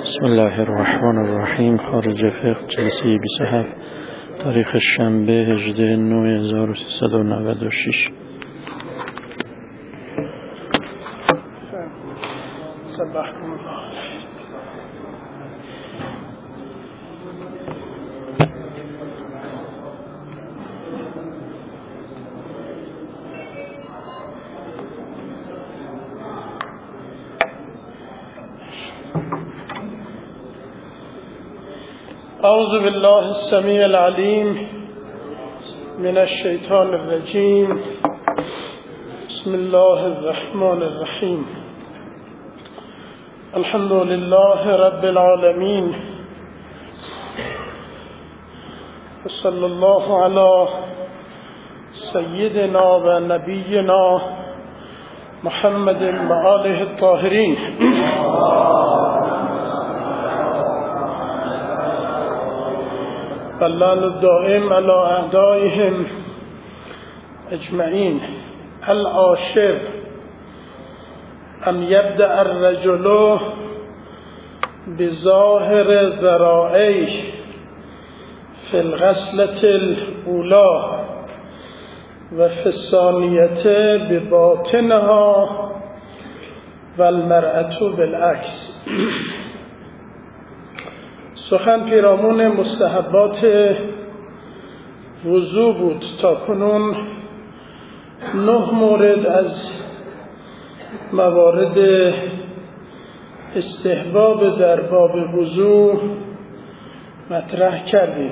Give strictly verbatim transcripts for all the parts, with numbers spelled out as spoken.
بسم الله الرحمن الرحیم. خارج فقه جلسه بیست و هفت تاریخ شنبه هجده نوامبر هزار و سیصد و نود و شش. اعوذ بالله السمیع العلیم من الشیطان الرجیم. بسم الله الرحمن الرحیم. الحمد لله رب العالمین و صلی الله علی سیدنا و نبینا محمد و آله الطاهرین. اللعن الدائم على اعدائهم اجمعین. العاشر ان یبدأ الرجل بظاهر ذرائعه في الغسلة الأولى و فی الثانیة بباطنها و المرأة بالعکس. سخن پیرامون مستحبات وضو بود. تا کنون نه مورد از موارد استحباب در باب وضو مطرح کردیم.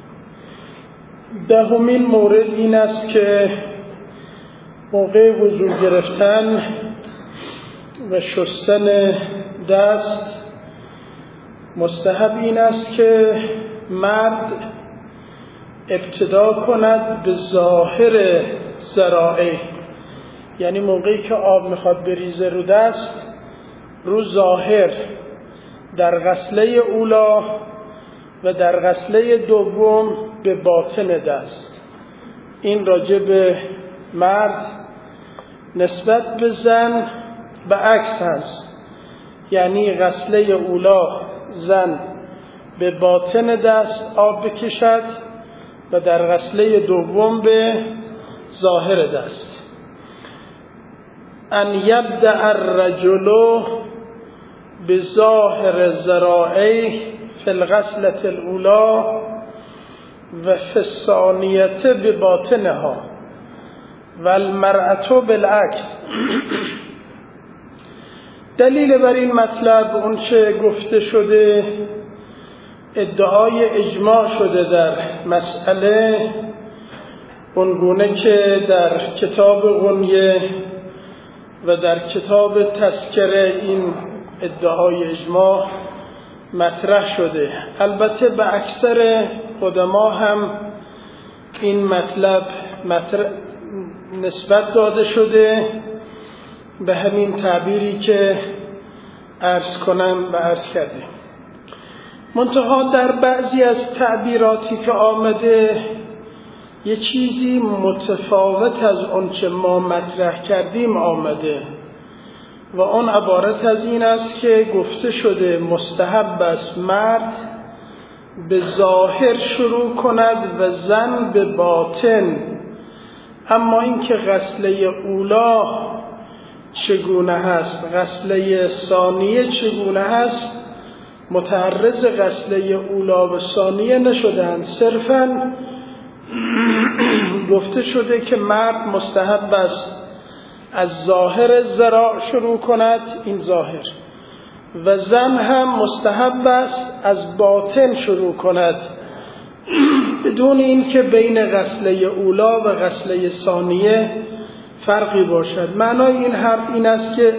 دهمین مورد این است که موقع وضو گرفتن و شستن دست مستحب این است که مرد ابتدا کند به ظاهر ذرائع، یعنی موقعی که آب میخواد بریزه رو دست، رو ظاهر در غسله اولا و در غسله دوم به باطن دست. این راجع به مرد. نسبت به زن به عکس هست، یعنی غسله اولا زن به باطن دست آب بکشد و در غسله دوم به ظاهر دست. ان یبدأ الرجل بظاهر ذرائعه فی الغسلة الاولی و فی الثانیة بباطنها و المرأة بالعکس. دلیل بر این مطلب اون چه گفته شده، ادعای اجماع شده در مسئله، اونگونه که در کتاب غنیه و در کتاب تذکره این ادعای اجماع مطرح شده. البته به اکثر قدما هم این مطلب مطرح نسبت داده شده به همین تعبیری که عرض کنم و عرض کردیم. منتها در بعضی از تعبیراتی که آمده یه چیزی متفاوت از اون چه ما مطرح کردیم آمده و اون عبارت از این است که گفته شده مستحب است مرد به ظاهر شروع کند و زن به باطن. اما این که غسله اولا چگونه هست، غسله ثانیه چگونه هست، متعرض غسله اولا و ثانیه نشدند. صرفاً گفته شده که مرد مستحب است از ظاهر ذراع شروع کند، این ظاهر، و زن هم مستحب است از باطن شروع کند، بدون این که بین غسله اولا و غسله ثانیه فرقی باشد. معنای این حرف این است که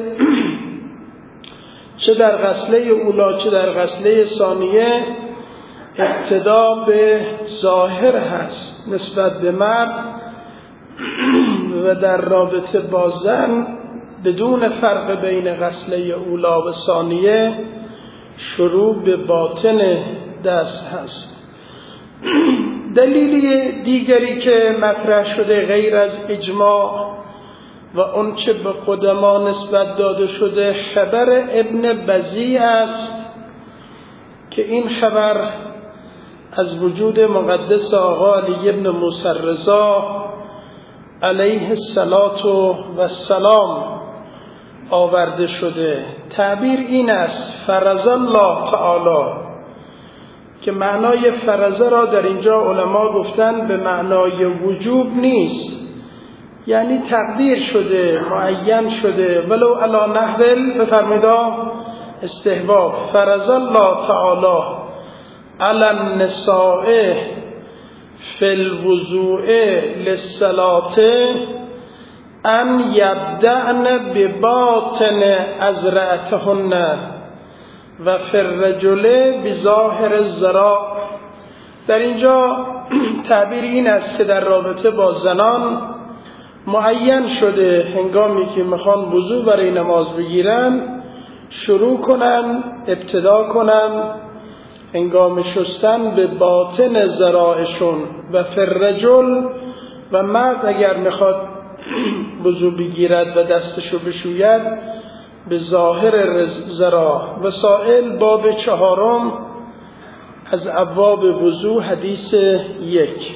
چه در غسله اولا چه در غسله ثانیه ابتدا به ظاهر هست نسبت به مرد و در رابطه با زن بدون فرق بین غسله اولا و ثانیه شروع به باطن دست هست. دلیل دیگری که مطرح شده غیر از اجماع و اون چه به قدما نسبت داده شده خبر ابن بزیع است که این خبر از وجود مقدس آقا علی ابن موسی رضا علیه السلام آورده شده. تعبیر این است فرض الله تعالی، که معنای فرضه را در اینجا علما گفتن به معنای وجوب نیست، یعنی تقدیر شده، معین شده، ولو علی نحو بفرمایید استحباب. فرض الله تعالی علی النساء فی الوضوء للصلاة ان یبدأن بباطن ازرعتهن و فی الرجل بظاهر الذراع. در اینجا تعبیر این است که در رابطه با زنان معین شده هنگامی که میخوان وضو برای نماز بگیرن شروع کنن، ابتدا کنن هنگام شستن به باطن ذراعشون و فی الرجل، و مرد اگر میخواد وضو بگیرد و دستشو بشوید به ظاهر ذراع. وسائل باب چهارم از ابواب وضو حدیث یک.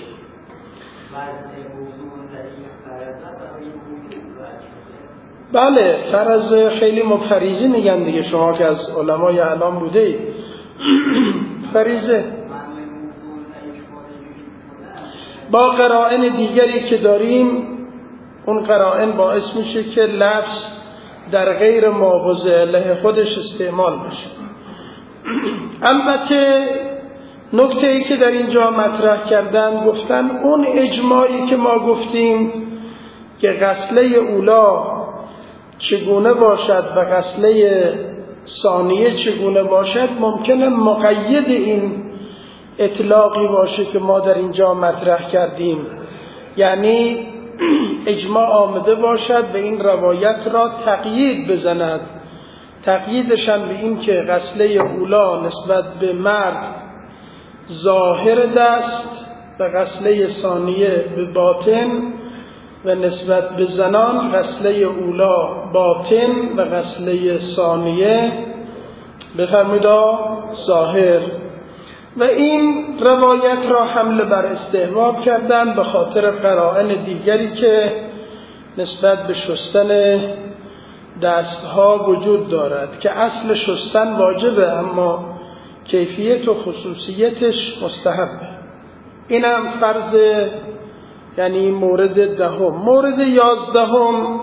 بله فرض خیلی مفریضی میگن دیگه، شما که از علمای اعلام بوده اید. فریضه با قرائن دیگری که داریم، اون قرائن باعث میشه که لفظ در غیر ماخوذ له خودش استعمال بشه. البته نکته ای که در اینجا مطرح کردن، گفتن اون اجماعی که ما گفتیم که غسله اولا چگونه باشد و غسله ثانیه چگونه باشد ممکنه مقید این اطلاقی باشه که ما در اینجا مطرح کردیم، یعنی اجماع آمده باشد و این روایت را تقیید بزند. تقییدشان به این که غسله اولا نسبت به مرد ظاهر دست و غسله ثانیه به باطن، و نسبت به زنان غسله اولا باطن و غسله ثانیه بفرمایید ظاهر. و این روایت را حمل بر استحباب کردن به خاطر قرائن دیگری که نسبت به شستن دستها وجود دارد که اصل شستن واجبه اما کیفیت و خصوصیتش مستحبه. اینم فرض، یعنی مورد دهم. مورد یازدهم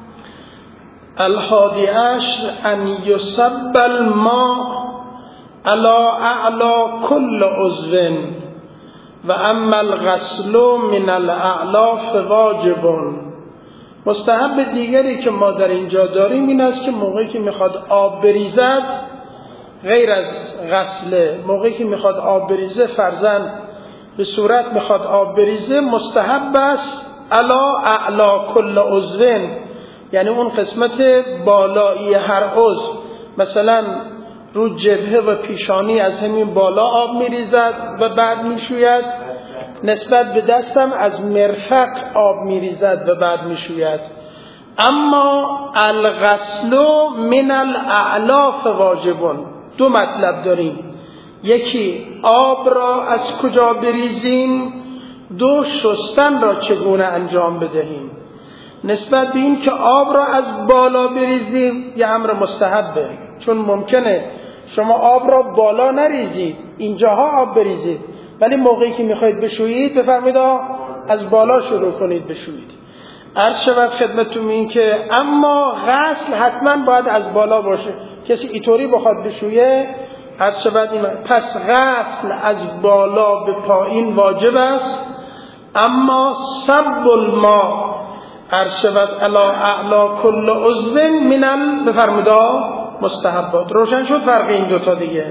الحادی عشر ان یصب الماء علی اعلی کل عضو و اما الغسل من الاعلی فواجب. مستحب دیگری که ما در اینجا داریم این است که موقعی که میخواد آب بریزد، غیر از غسله، موقعی که میخواد آب بریزه فرضاً به صورت میخواد آب بریزه، مستحب است علا اعلا کل عضو، یعنی اون قسمت بالایی هر عضو، مثلا رو جبهه و پیشانی از همین بالا آب میریزد و بعد میشوید، نسبت به دستم از مرفق آب میریزد و بعد میشوید. اما الغسل من الاعلا فواجب. دو مطلب داریم، یکی آب را از کجا بریزیم، دو شستن را چگونه انجام بدهیم. نسبت به این که آب را از بالا بریزیم یه امر مستحبه، چون ممکنه شما آب را بالا نریزید، اینجاها آب بریزید، ولی موقعی که میخواید بشویید بفرمایید از بالا شروع کنید بشویید. عرض شود خدمتتون این که اما غسل حتما باید از بالا باشه. کسی اینطوری بخواد بشویه عرض شود این، پس غسل از بالا به پایین واجب است، اما صب الماء عرض شود الا اعلا کل عضو من ال بفرمایید مستحبات. روشن شد فرق این دوتا دیگه؟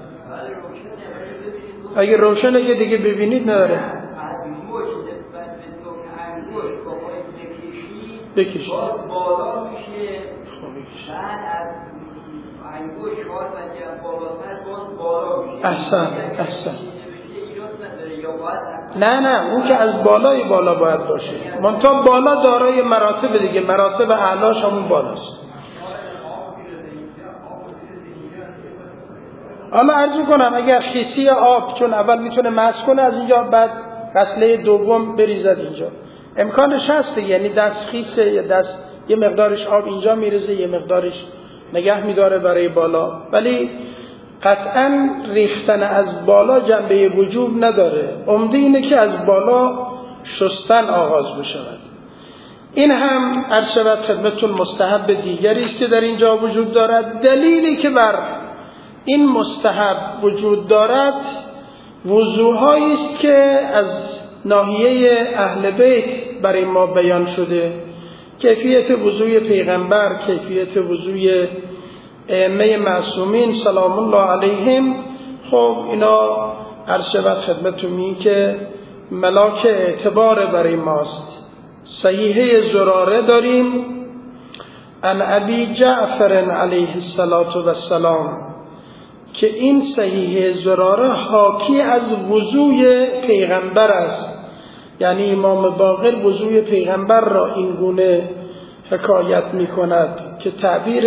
اگه روشنه که دیگه ببینید نداره. بکشید بالا میشه، بعد از انگوش وارد و بالاتر باز بالا میشه. احسن احسن. نه نه اون که از بالای بالا باید باشه، منتها بالا دارای مراتب دیگه، مراتب اعلاش همون بالاست. حالا عرض میکنم اگر خیسی آب، چون اول میتونه مسح کنه از اینجا، بعد غسله دوم بریزد اینجا، امکانش هسته، یعنی دست خیسه یا دست یه مقدارش آب اینجا میریزه یه مقدارش نگه میداره برای بالا، ولی قطعا ریختن از بالا جنبه وجوب نداره. عمده اینه که از بالا شستن آغاز بشود. این هم عرض شود خدمتتون مستحب دیگری است که در اینجا وجود دارد. دلیلی که بر این مستحب وجود دارد وضوحایی است که از ناحیه اهل بیت برای ما بیان شده، کیفیت وضوی پیغمبر، کیفیت وضوی ائمه معصومین سلام الله علیهم. خب اینا عرض شود خدمتتون این که ملاک اعتبار برای ماست. صحیحه زراره داریم عن ابی جعفر علیه السلام که این صحیحه زراره حاکی از وضوی پیغمبر است، یعنی امام باقر وضوی پیغمبر را این گونه حکایت می کند که تعبیر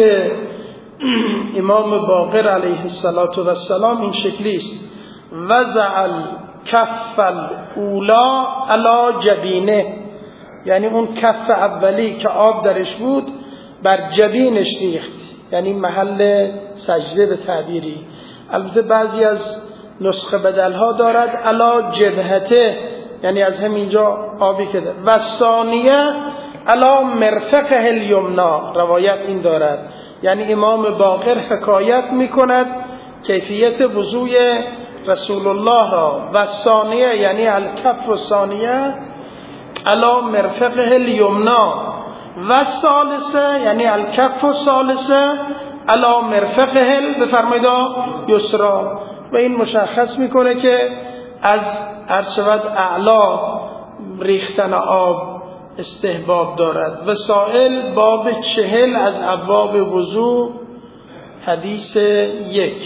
امام باقر علیه السلام این شکلی است: وضع الکف الاولا علی جبینه، یعنی اون کف اولی که آب درش بود بر جبینش ریخت، یعنی محل سجده به تعبیری. البته بعضی از نسخه بدلها دارد علی جبهته، یعنی از همینجا آبی که دارد. و ثانیه علی مرفقه الیمنا، روایت این دارد، یعنی امام باقر حکایت می کند کیفیت وضوی رسول الله را. و ثانیه یعنی الکف و ثانیه علی مرفقه الیمنا، و ثالثه یعنی الکف و ثالثه علی مرفقه بفرمایید یسرا. و این مشخص میکنه که از عرض شود اعلا ریختن آب استحباب دارد. وسائل باب چهل از ابواب وضو حدیث یک.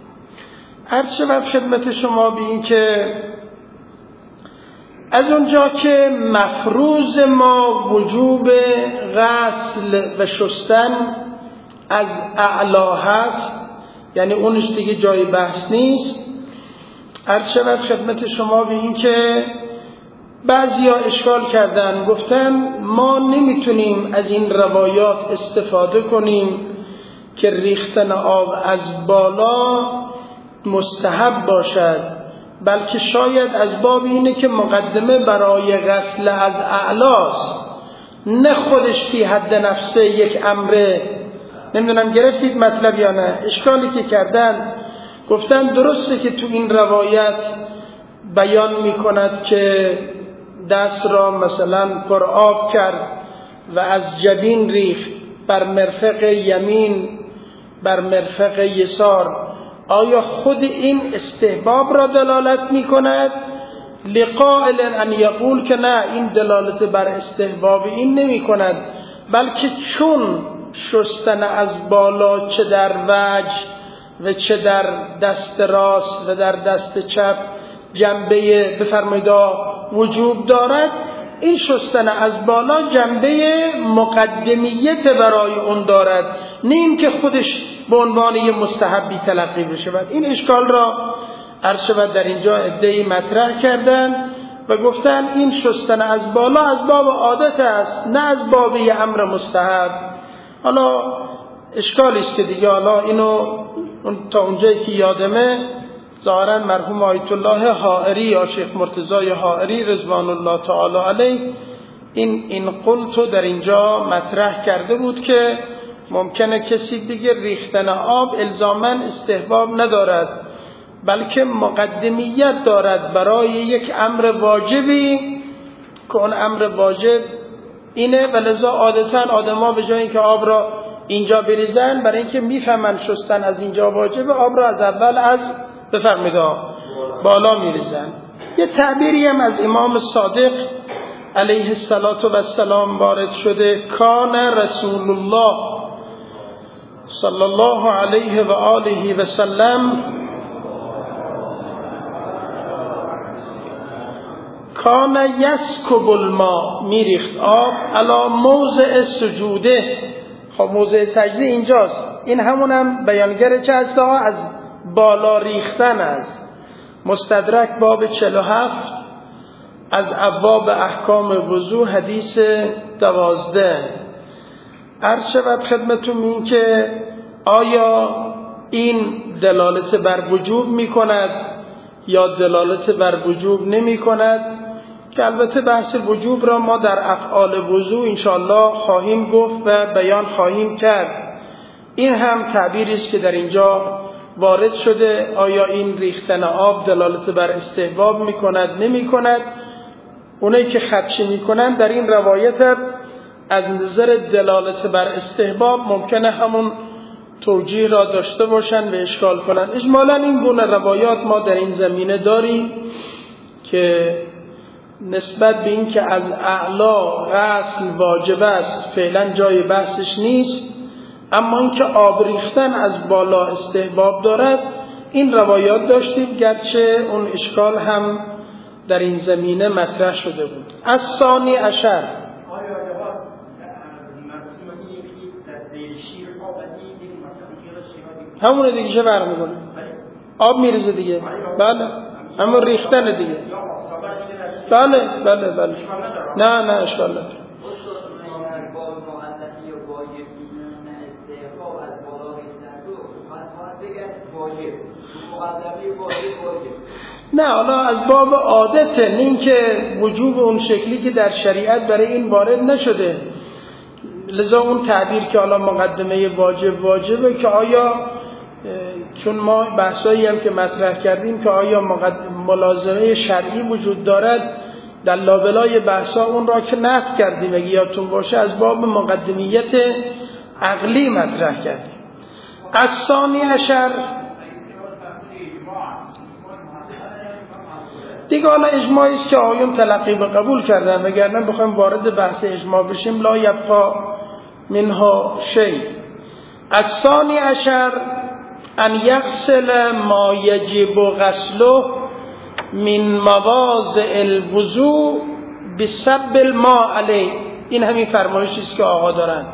عرض شود خدمت شما به این که از اونجا که مفروض ما وجوب غسل و شستن از اعلا هست، یعنی اونش دیگه جای بحث نیست. عرض شود خدمت شما به این که بعضیا اشکال کردن، گفتن ما نمیتونیم از این روایات استفاده کنیم که ریختن آب از بالا مستحب باشد، بلکه شاید از باب اینه که مقدمه برای غسل از اعلاست، نه خودش فی حد نفسه یک امره. نمیدونم گرفتید مطلب یا نه. اشکالی که کردن گفتن درسته که تو این روایت بیان میکند که دست را مثلا پر آب کرد و از جبین ریخت بر مرفق یمین بر مرفق یسار. آیا خود این استحباب را دلالت میکند؟ لقائل ان یقول که نه، این دلالت بر استحباب این نمی کند، بلکه چون شستن از بالا چه در وجه و چه در دست راست و در دست چپ جنبه بفرمایید وجوب دارد، این شستن از بالا جنبه مقدمیت برای اون دارد، نه این که خودش به عنوان یه مستحبی تلقی بشه. این اشکال را عرض شود در اینجا عده‌ای مطرح کردن و گفتن این شستن از بالا از باب عادت است، نه از باب یه امر مستحب. حالا اشکالی است که دیگه حالا اینو تا اونجایی که یادمه ظاهرا مرحوم آیت الله حائری یا شیخ مرتضی حائری رضوان الله تعالی علیه این این قلتو در اینجا مطرح کرده بود که ممکنه کسی دیگه ریختن آب الزاماً استحباب ندارد، بلکه مقدمیت دارد برای یک امر واجبی که اون امر واجب اینه، و لذا عادتاً آدم‌ها به جای اینکه آب را اینجا بریزن، برای اینکه میفهمن شستن از اینجا واجبه، آب را از اول از بفرمایید بالا میریزن. یه تعبیری هم از امام صادق علیه السلام وارد شده: کان رسول الله صلی الله علیه و آله و سلم کان یسکب الماء، میریخت آب علی موضع سجوده. خب موضع سجده اینجاست، این همونم بیانگر چه هست؟ از بالا ریختن است. مستدرک باب چهل و هفت از ابواب احکام وضو حدیث دوازده. عرض شود خدمتون این که آیا این دلالت بر وجوب می کند یا دلالت بر وجوب نمی کند، که البته بحث وجوب را ما در افعال وضو انشاءالله خواهیم گفت و بیان خواهیم کرد. این هم تعبیری است که در اینجا وارد شده. آیا این ریختن آب دلالت بر استحباب می کند نمی کند؟ اونایی که خدشه می کنند در این روایت از نظر دلالت بر استحباب ممکنه همون توجیه را داشته باشند و اشکال کنند. اجمالا این گونه روایات ما در این زمینه داریم که نسبت به این که از اعلا غسل واجب است فعلا جای بحثش نیست، اما این که آب ریختن از بالا استحباب دارد این روایات داشتیم، گرچه اون اشکال هم در این زمینه مطرح شده بود. از ثانی عشر همونه دیگه چه فرق میکنه؟ آب میریزه دیگه. بله همون ریختن دیگه. بله بله بله نه نه اشکال نداره. نه حالا از باب عادته، نه اینکه وجوب اون شکلی که در شریعت برای این وارد نشده. لذا اون تعبیر که حالا مقدمه واجب واجبه که آیا، چون ما بحثایی هم که مطرح کردیم که آیا ملازمه شرعی وجود دارد، در لابلای بحثا اون را که نقد کردیم اگه یادتون باشه از باب مقدمیت عقلی مطرح کردیم. از ثانی عشر دیگه حالا اجماعی است که آیون تلقی به قبول کردن، وگرنه بخوایم وارد بحث اجماع بشیم لا یبقا منها شیء. از ثانی عشر ان یغسل ما یجب غسله من مواضع الوضوء بسب الماء علیه. این همین فرمایشی است که آقا دارن.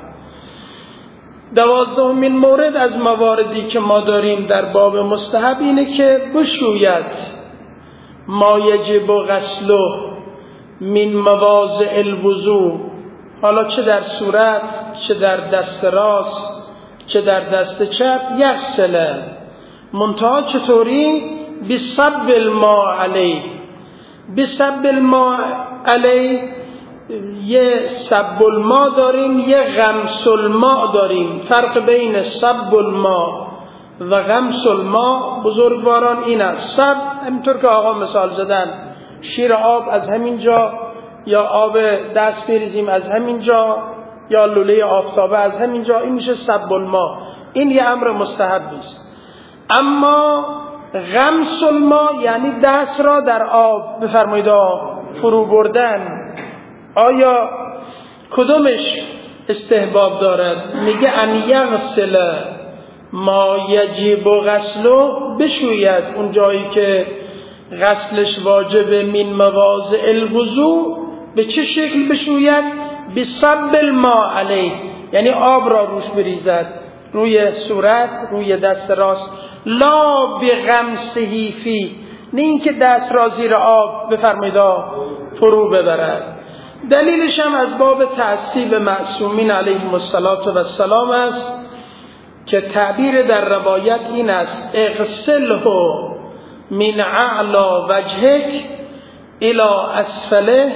دوازدهمین مورد از مواردی که ما داریم در باب مستحب اینه که بشوید ما یجب غسله من مواضع الوضوء، حالا چه در صورت، چه در دست راست، چه در دست چپ، یغسل منتها چطوری؟ بسب الماء علیه. بسب الماء علیه یه سب الماء داریم، یه غمس الماء داریم. فرق بین سب الماء و غمس الماء بزرگواران این است. سب همینطور که آقا مثال زدن، شیر آب از همین جا، یا آب دست میریزیم از همین جا، یا لوله آفتابه از همین جا، این میشه سب الماء. این یه امر مستحب است. اما غمس الماء یعنی دست را در آب بفرمایید فرو بردن، آیا کدومش استحباب دارد؟ میگه ان یغسل ما یجب غسله، بشوید اون جایی که غسلش واجبه، من مواضع الوضوء. به چه شکل بشوید؟ بسب الماء علیه، یعنی آب را روش بریزد، روی صورت، روی دست راست. لا بغمسه فی، نه اینکه دست را زیر آب بفرمایید فرو ببرد. دلیلش هم از باب تعصیب معصومین علیهم السلام است که تعبیر در روایت این است: اغسله من اعلی وجهک الى اسفله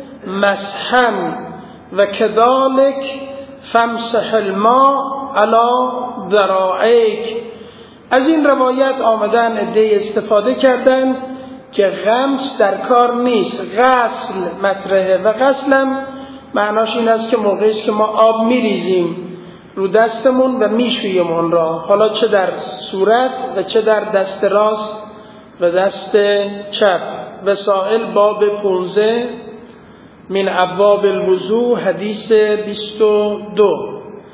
مسحا و کذالک فامسح الماء علی ذراعیک. از این روایت آمدن عده استفاده کردن که غمس در کار نیست، غسل مطرحه. و غسلم معناش این است که موقعی که ما آب میریزیم رو دستمون و میشوییم اون را، حالا چه در صورت و چه در دست راست و دست چپ. وسائل باب پانزده من ابواب الوضوء حدیث بیست و دو.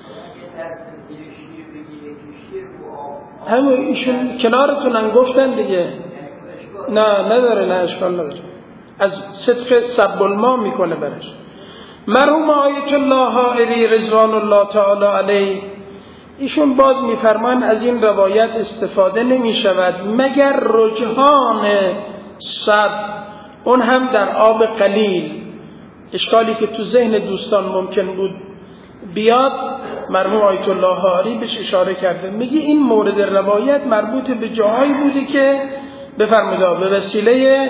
همه ایشون کنارتونن گفتن دیگه. نه نداره، نه اشکال نداره، از صدق سب الماء میکنه برش. مرحوم آیت الله حائری رضوان الله تعالی علیه ایشون باز میفرمان از این روایت استفاده نمی شود مگر رجحان صب، اون هم در آب قلیل. اشکالی که تو ذهن دوستان ممکن بود بیاد، مرحوم آیت الله حاری بهش اشاره کرده، میگه این مورد روایت مربوط به جاهایی بوده که بفرمایید به وسیله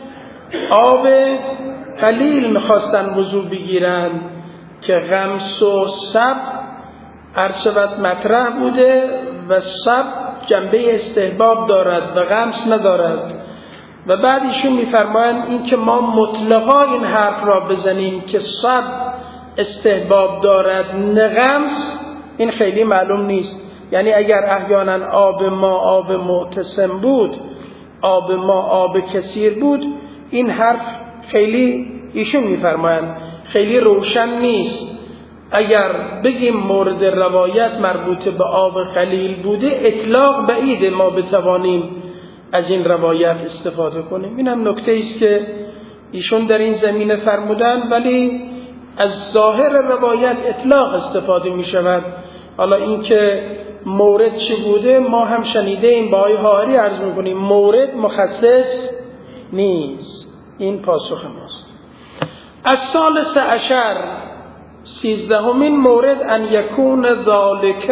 آب قلیل میخواستن وضو بگیرن که غمس و صب عرشبت مطرح بوده و صب جنبه استحباب دارد و غمس ندارد. و بعد ایشون میفرمایند این که ما مطلقا این حرف را بزنیم که صب استحباب دارد نه غمس، این خیلی معلوم نیست. یعنی اگر احیانا آب ما آب معتصم بود، آب ما آب کثیر بود، این حرف خیلی ایشون میفرمایند خیلی روشن نیست. اگر بگیم مورد روایت مربوط به آب قلیل بوده، اطلاق بعیده ما بتوانیم از این روایت استفاده کنیم. این هم نکته است که ایشون در این زمینه فرمودن، ولی از ظاهر روایت اطلاق استفاده می شود. حالا این که مورد چی بوده ما هم شنیده این با آقای حاری عرض می کنیم، مورد مخصص نیست. این پاسخ ماست. از ثالث عشر، سیزدهمین مورد، ان یکون ذالک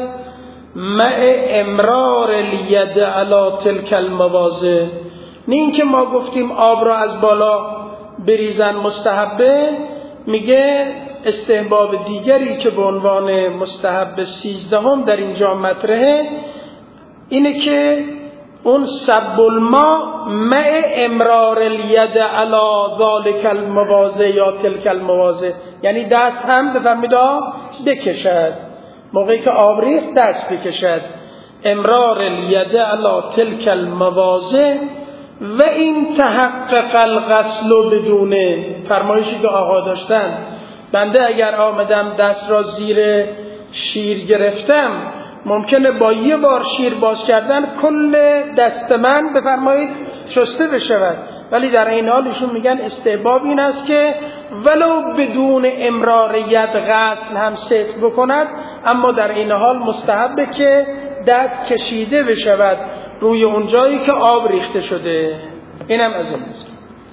مع امرار الید علی تلک المواضع. نه این که ما گفتیم آب را از بالا بریزن مستحبه، میگه استحباب دیگری که به عنوان مستحب سیزدهم در اینجا مطرحه اینه که اون سب الماء مع امرار الید علی ذالک المواضع یا تلک المواضع، یعنی دست هم بفرمید بکشد، موقعی که آب ریخت دست بکشد. امرار الید علی تلک المواضع و این تحقق الغسل بدونه، فرمایشی که آقا داشتن، بنده اگر آمدم دست را زیر شیر گرفتم ممکنه با یه بار شیر باز کردن کل دست من بفرمایید شسته بشود، ولی در این حال ایشون میگن استحباب این است که ولو بدون امرار ید غسل هم ستر بکند، اما در این حال مستحبه که دست کشیده بشود روی اون جایی که آب ریخته شده. اینم از این است.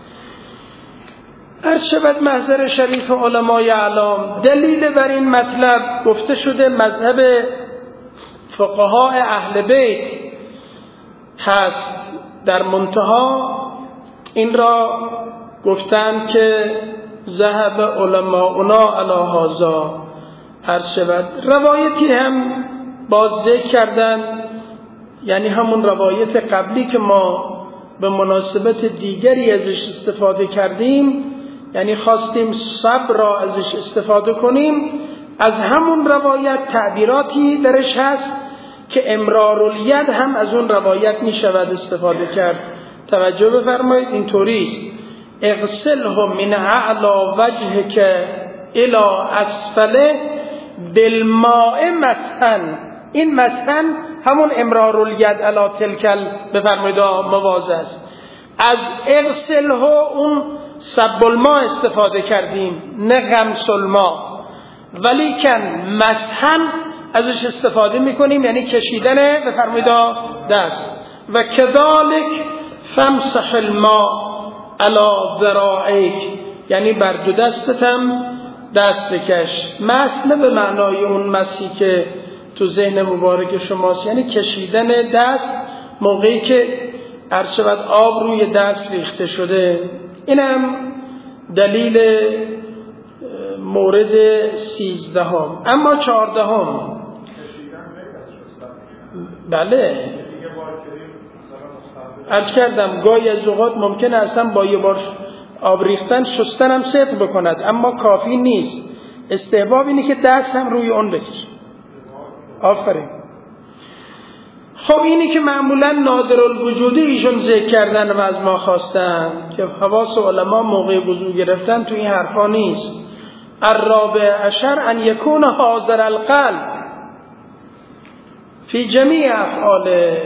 عرض شود محضر شریف علمای اعلام، دلیل بر این مطلب گفته شده مذهب فقهای اهل بیت هست. در منتها این را گفتن که ذهب علماؤنا علی هذا. عرض شود روایتی هم باز ذکر کردن، یعنی همون روایت قبلی که ما به مناسبت دیگری ازش استفاده کردیم، یعنی خواستیم صبر را ازش استفاده کنیم، از همون روایت تعبیراتی درش هست که امرار الید هم از اون روایت می شود استفاده کرد. توجه بفرمایید، این طوریست: اغسله من اعلی وجهک الی اسفله بالماء مسحا. این مسحا همون امرار الید علی تلکل بفرمایید مواضع است. از اغسله اون سب الماء استفاده کردیم نه غمس الماء، ولی کن مسحا ازش استفاده میکنیم یعنی کشیدن بفرمایید دست. و کذالک فمسح الماء علی ذراعیک، یعنی بر دو دستتم دست بکش. مسح نه به معنای اون مسحی که تو ذهن مبارک شماست، یعنی کشیدن دست موقعی که عرض شود آب روی دست ریخته شده. اینم دلیل مورد سیزدهم. اما چهاردهم، بله عرض کردم گاهی از اوقات ممکنه اصلا با یه بار آب ریختن شستن هم ستر بکند، اما کافی نیست. استحباب اینه که دست هم روی اون بکشه. آفرین. خب اینی که معمولا نادر الوجودی ایشون ذکر کردن و از ما خواستن که حواس علما موقع وضو گرفتن تو این حرفا نیست. الرابع عشر ان یکون حاضر القلب فی جمیع افعاله.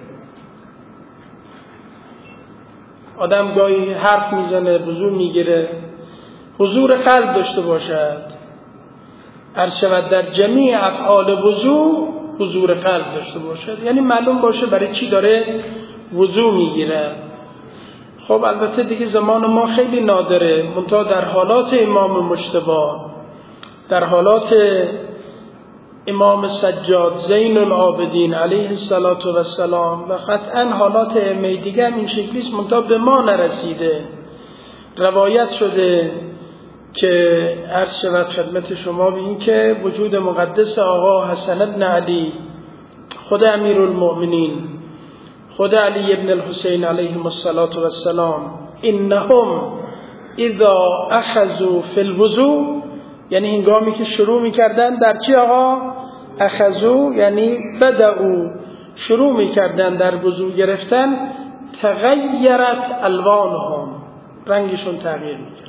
آدم گاهی حرف میزنه وضو میگیره، حضور قلب داشته باشد. عرض شود در جمیع افعال وضو حضور قلب داشته باشد، یعنی معلوم باشه برای چی داره وضو میگیره. خب البته دیگه زمان ما خیلی نادره، منتها در حالات امام مجتبی، در حالات امام سجاد زین العابدین علیه السلام و قطعا حالات ائمه دیگه هم این شکلی است، منتها به ما نرسیده. روایت شده که عرض شود خدمت شما به این که وجود مقدس آقا حسن بن علی، خود امیرالمؤمنین، خود علی ابن الحسین علیهم السلام، انهم اذا اخذوا فی الوضوء، یعنی هنگامی که شروع میکردن در چی آقا؟ اخذوا یعنی بدأوا، شروع میکردن در وضو گرفتن، تغیرت الوانهم، رنگشون تغییر میکرد،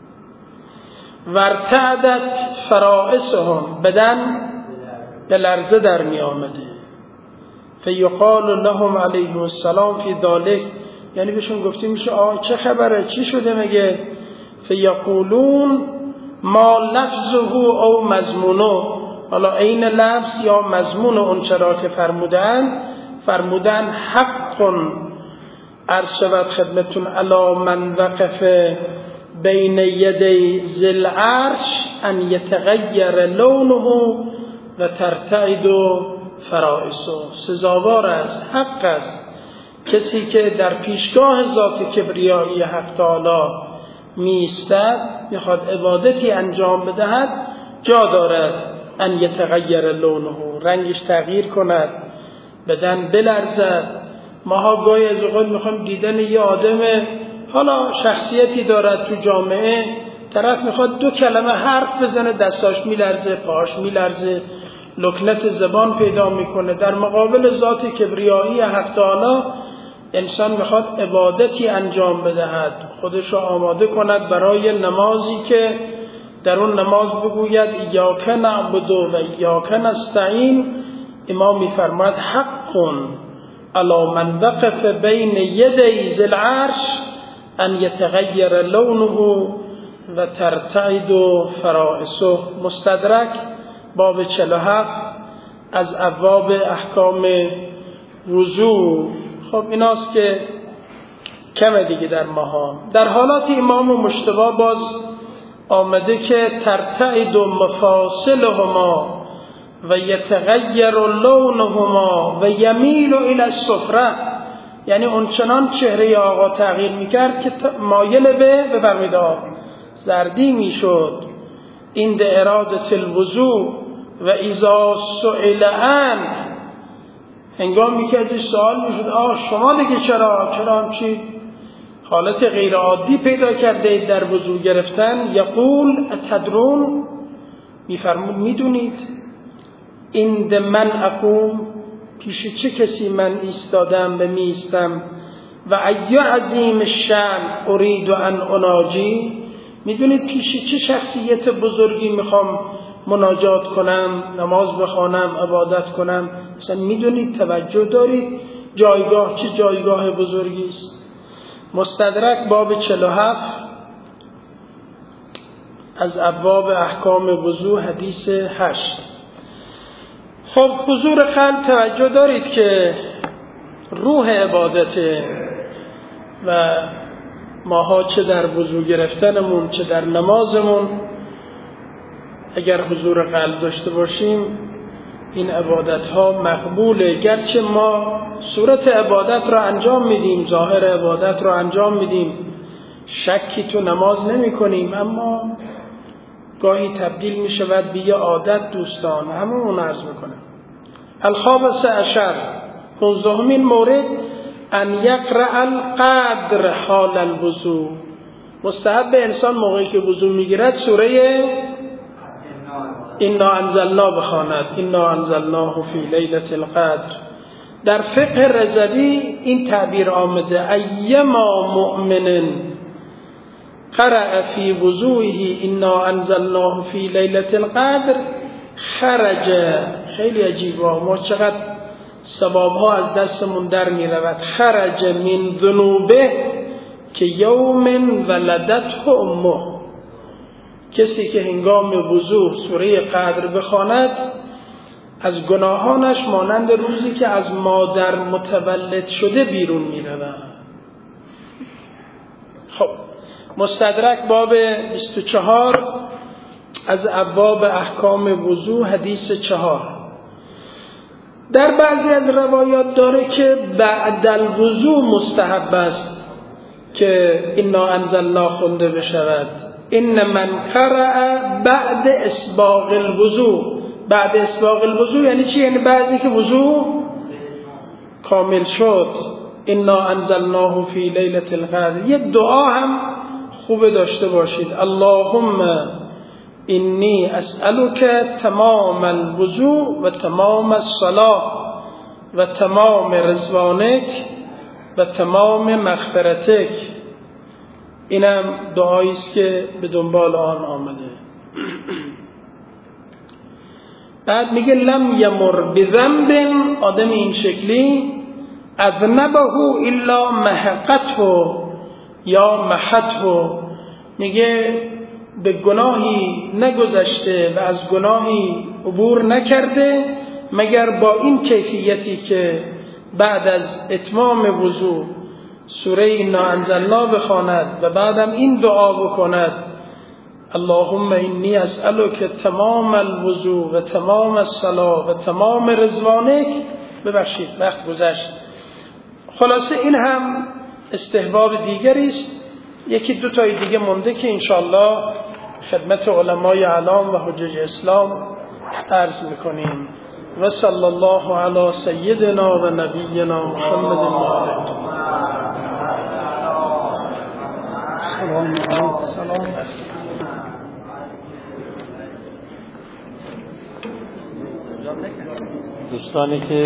وارتعدت فرائسهم، بدن به لرزه در می آمده، فیقال لهم علیه السلام فی ذلک، یعنی بهشون گفته میشه آه چه خبره، چی شده مگه؟ فیقولون ما لفظه او مضمونه، حالا این لفظ یا مضمون اون چرا که فرمودن فرمودن حق عرض شود خدمتون علی من وقف بین یدی ذی العرش ان یتغیر لونه و ترتعد فرائسه، سزاوار است، حق است کسی که در پیشگاه ذات کبریایی حق تعالی می ایستد، میخواد عبادتی انجام بدهد، جا دارد ان یتغیر لونه، رنگش تغییر کند، بدن بلرزد. ماها گاهی از اوقات میخوایم دیدن یه آدم حالا شخصیتی دارد تو جامعه، طرف میخواد دو کلمه حرف بزنه دستاش میلرزه، پاهاش میلرزه، لکنت زبان پیدا میکنه. در مقابل ذات کبریایی حق تعالی انسان میخواد عبادتی انجام بدهد، خودش رو آماده کند برای نمازی که در اون نماز بگوید ایاک نعبد و ایاک نستعین. امام میفرماید حق علی من وقف بین یدی ذی العرش ان یتغیر لونه و ترتعد فرائسه. مستدرک باب چهل و هفت از ابواب احکام وضو. خب ایناست که کمه دیگه در ماها. در حالات امام مجتبی باز آمده که ترتعد مفاصلهما و یتغیر لونهما و یمیل الی الصفرة، یعنی اونچنان چهره آقا تغییر میکرد که مایل به بفرمایید زردی میشد. این ده ارادت الوضوء و اذا سئل عن، هنگامی که ازش سوال میشد آه شما دیگه چرا چرا همچی حالت غیر عادی پیدا کرده اید در وضو گرفتن، یقول اتدرون، میفرمود میدونید این ده من اقوم، پیش چه کسی من ایستادم و میستم، و ای عظیم الشأن اريد ان اناجی، میدونید پیش چه شخصیت بزرگی میخوام مناجات کنم، نماز بخوانم، عبادت کنم. مثلا میدونید، توجه دارید جایگاه چه جایگاه بزرگی است. مستدرک باب چهل و هفت از ابواب احکام وضو حدیث هشت. خب حضور قلب، توجه دارید که روح عبادته و ماها چه در وضو گرفتنمون چه در نمازمون اگر حضور قلب داشته باشیم این عبادت ها مقبوله. گرچه ما صورت عبادت را انجام میدیم، ظاهر عبادت را انجام میدیم، شکی تو نماز نمی کنیم، اما گاهی تبدیل می شود به یه عادت. دوستان همون عرض میکنم. الخامس عشر، پانزدهمین مورد، ان یقرأ القدر حال الوضو. مستحب انسان موقعی که وضو میگیرد سوره انا انزلنا بخواند، انا انزلناه فی لیلة القدر. در فقه رضوی این تعبیر آمده ایما مؤمن قرأ فی وضوئه انا انزلناه فی لیلة القدر خرج. خیلی عجیبه، ما چقدر ثوابها از دستمون در می رود. خرج من ذنوبه که یوم ولدته امه. کسی که هنگام وضو سوره قدر بخواند از گناهانش مانند روزی که از مادر متولد شده بیرون می‌رود. خب مستدرک باب بیست و چهار از ابواب احکام وضو حدیث چهار. در بعضی از روایات داره که بعد الوضو مستحب است که انا انزلنا خونده بشود. این من قرأ بعد اسباغ الوضو. بعد اسباغ الوضو یعنی چی؟ یعنی بعدی که وضو کامل شد. انا انزلناه فی لیلة القدر. یک دعا هم خوب داشته باشید. اللهم انی اسألک تمام الوضو و تمام الصلاة و تمام رضوانک و تمام مغفرتک. اینم دعایی است که به دنبال آن آمده. بعد میگه لم یمر بذنب، آدم این شکلی اذنبه الا محقته یا محته، میگه به گناهی نگذشته و از گناهی عبور نکرده مگر با این کیفیتی که بعد از اتمام وضو سوره انا انزلنا بخواند و بعدم این دعا بکند اللهم انی اسألک تمام الوضو و تمام الصلاة و تمام رضوانک. ببخشید وقت گذشت. خلاصه این هم استحباب دیگری است. یکی دو تای دیگه مونده که انشاءالله خدمت علمای اعلام و حجج اسلام عرض میکنیم. و صلی الله علی سیدنا و نبینا محمد المعرض. سلام علیکم. سلام. دوستانی که